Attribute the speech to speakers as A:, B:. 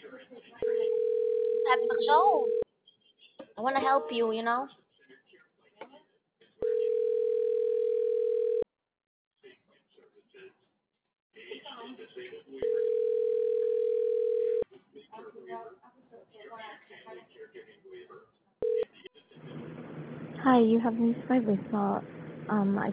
A: Sabi ko siya, oh, I wanna help you, you know?
B: Hi, you have reached my voicemail. I